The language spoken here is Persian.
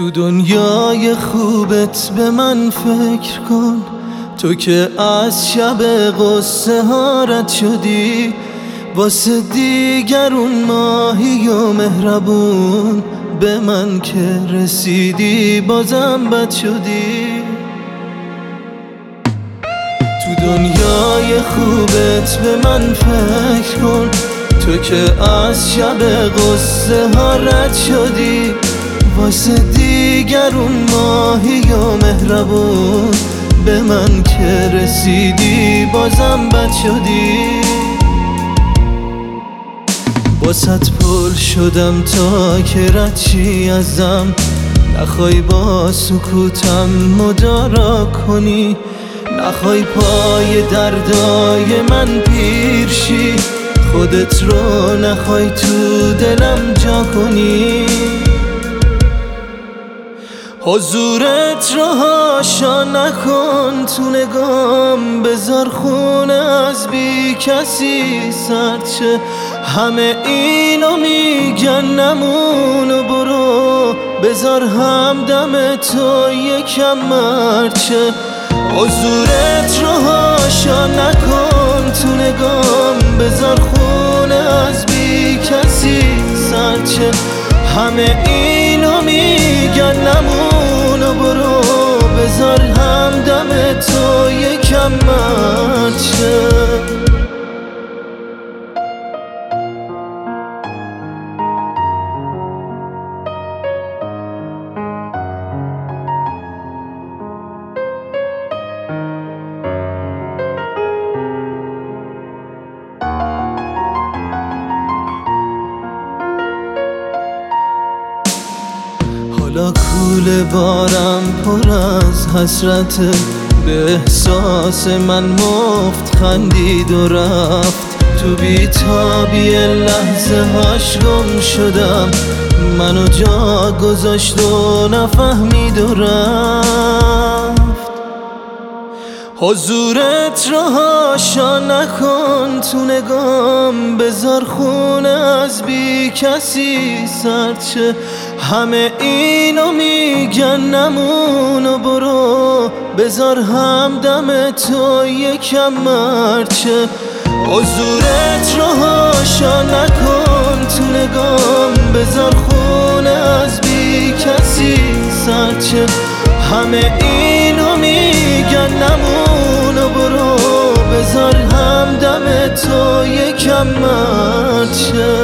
تو دنیای خوبت به من فکر کن، تو که از شب غصه ها رد شدی، واسه دیگرون ماهی و مهربون، به من که رسیدی بازم بد شدی. تو دنیای خوبت به من فکر کن، تو که از شب غصه ها رد شدی، واسه دیگرون ماهی و مهربون، به من که رسیدی بازم بد شدی. واسط پر شدم تا که رد شی ازم، نخوای با سکوتم مدارا کنی، نخوای پای دردای من پیر شی، خودت رو نخوای تو دلم جا کنی. حضورت رو هاشا نکن تو نگام، بذار خونه از بی کسی سرچه، همه اینو میگن نمون و برو، بذار همدم تو یکم مرچه. حضورت رو هاشا نکن تو نگام، بذار خونه از بی کسی سرچه، همه اینو میگن نمون و برو، بذار همدم تو یکم مرچه. حالا کوله بارم پر از حسرته، به احساس من مفت خندید و رفت، تو بی‌تابی لحظه هاش گم شدم، منو جا گذاشت و نفهمید و رفت. حضورت رو هاشا نکن تو نگام، بذار خونه از بی کسی سرچه، همه اینو میگن نمون و برو، بذار همدم تو یکم مرچه. حضورت رو هاشا نکن تو نگام، بذار خونه از بی کسی سرچه، همه اینو میگن نمون و برو، بذار همدم تو یکم مرچه.